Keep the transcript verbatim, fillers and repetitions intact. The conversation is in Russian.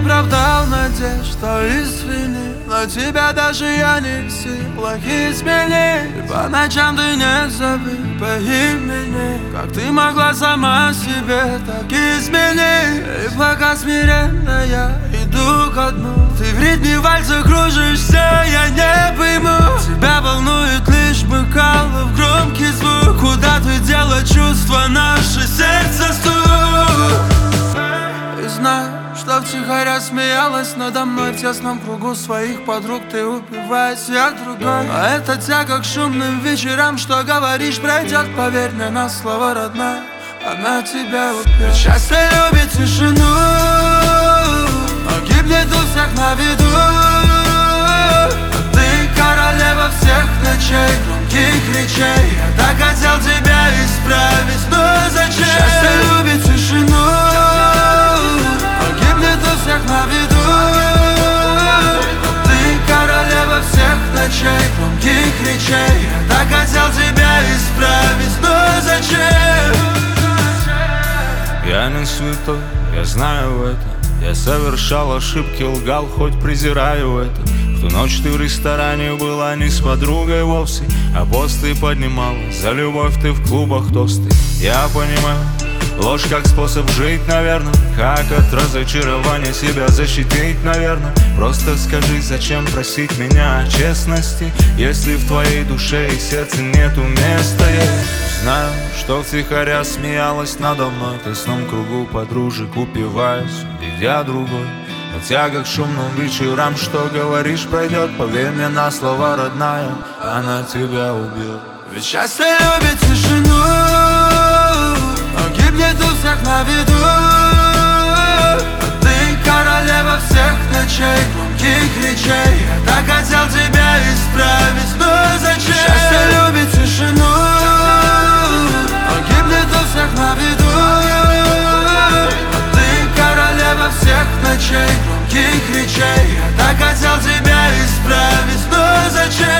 оправдал надежд, что извини, но тебя даже я не в силах изменить. И по ночам ты не зови по имени, как ты могла сама себе так изменить. И пока смиренно я иду ко дну, ты в ритме вальса кружишься, я не пойму. Тебя волнует лишь бокалов громкий звук. Куда ты дела чувства, наше сердце стук? И знаю, что втихаря смеялась надо мной в тесном кругу своих подруг. Ты упиваясь, я другой. А это тяга к шумным вечерам, что говоришь, пройдет, поверь мне на слово родное. Она тебя убьет. Счастье любит тишину, но гибнет у всех на виду. А ты королева всех ночей, громких речей. Я так хотел тебя исправить, но зачем? Счастье любит тишину, но гибнет у всех на виду. А ты королева всех ночей, громких речей. Я так хотел тебя исправить, но зачем? Я не святой, я знаю это. Я совершал ошибки, лгал, хоть презираю это. В ту ночь ты в ресторане была не с подругой вовсе, а посты поднимала за любовь ты в клубах тосты. Я понимаю, ложь как способ жить, наверное. Как от разочарования себя защитить, наверное. Просто скажи, зачем просить меня о честности, если в твоей душе и сердце нету места. Я знаю, что втихаря смеялась надо мной в тесном кругу подружек, упиваясь, видя другой. Но тяга к шумным вечерам, что говоришь, пройдет, поверь мне на слово родная, она тебя убьет. Ведь счастье любит тишину, но гибнет у всех на виду. А ты королева всех ночей, громких речей. Я так хотел тебя исправить, но зачем? Счастье любит тишину, но гибнет у всех на виду. А ты королева всех ночей, громких речей. Я так хотел тебя исправить, но зачем?